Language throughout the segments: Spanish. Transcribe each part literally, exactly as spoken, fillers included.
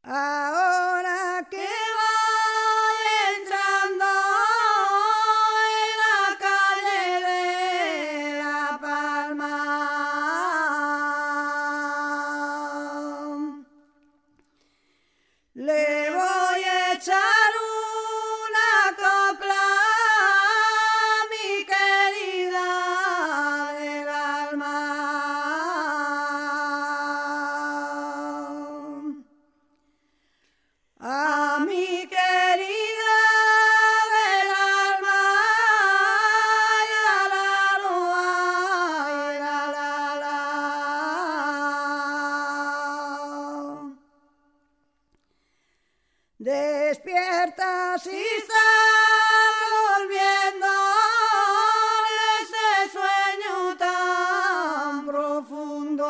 Ahora que voy entrando en la calle de La Palma, le voy a echar una copla a mi querida del alma. A mi querida del alma, ay, la, la, lo, ay, la, la, la. Despierta si estás volviendo de ese sueño tan profundo.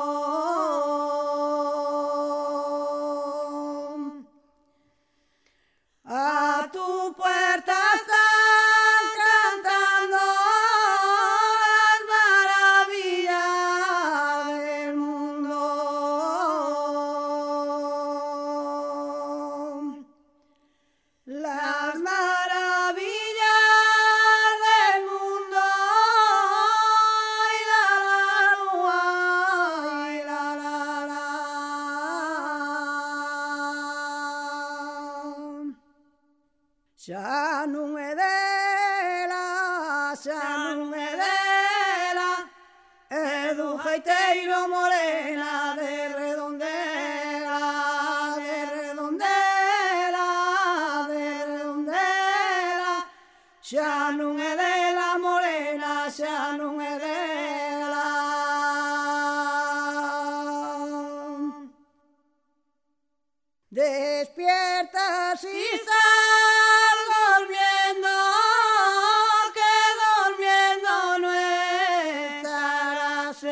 A tu puerta están cantando las maravillas del mundo. Las maravillas del mundo. Ay, la, la, lo, ay, la, la, la. Xa non é dela, xa non é dela, é do gaiteiro Morena de Redondela, de Redondela, de Redondela. Xa non é dela Morena, xa non é dela. Despierta si estás durmiendo, que durmiendo no estarás.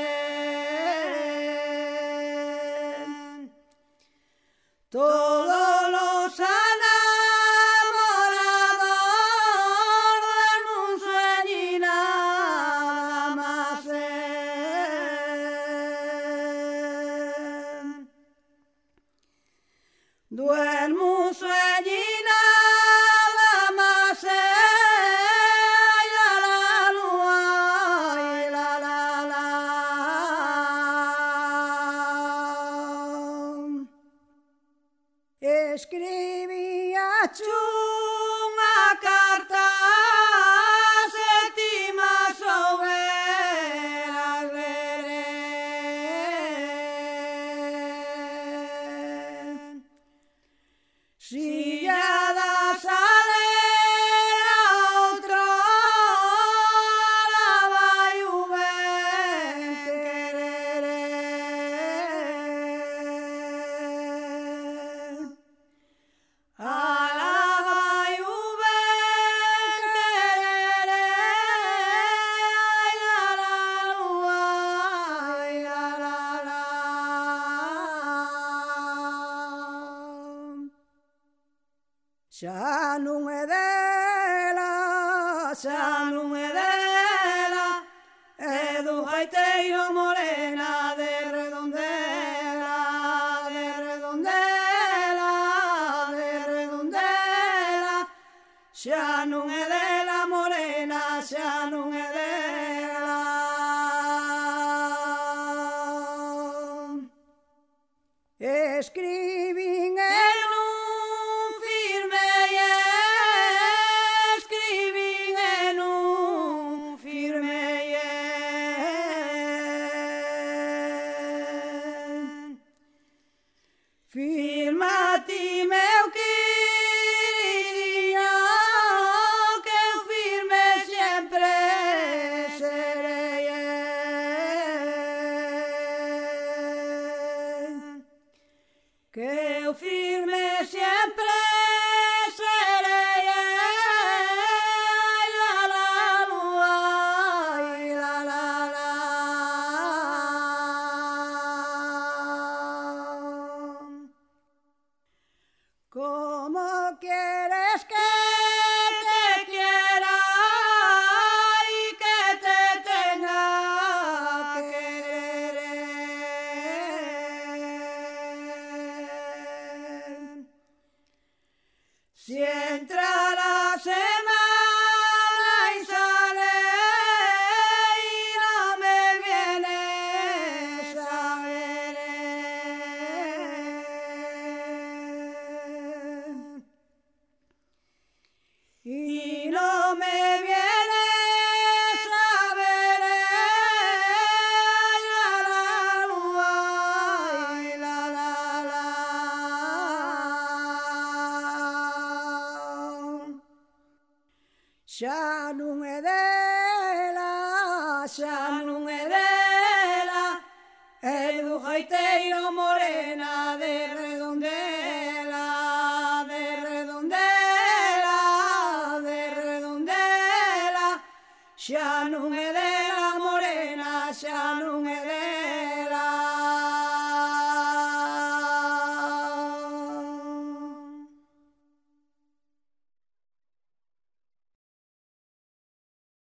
Todos los enamorados duermen un sueño y nada más. Duermo un sueño y nada más. Ay, la, la, lo, ay, la, la, la. Escribía una carta séptima sobre las veredas. Si ya das a leer a otro, la vai u ben querer. A la vai u ben querer. Ay, la, la, lo, ay, la, la, la. Xa non é dela, xa non é dela, é do gaiteiro Morena de Redondela, de Redondela, de Redondela. Xa non é dela Morena, xa non é dela. Escribín en un firme y escribín en un firme y firma ti meu queridinho, que eu firme sempre serei. Que eu firme sempre serei. Ay, la, la, lo, ay, la, la, la. ¿Cómo quieres que te quiera y que te tenga que querer? Si entra la semana y sale y no me vienes a ver. Y no me vienes a ver. La la la la la la. Ya no me dela, ya no me dela, el bujaiteiro morena de Redondela, de Redondela, de Redondela, ya no me dela morena, ya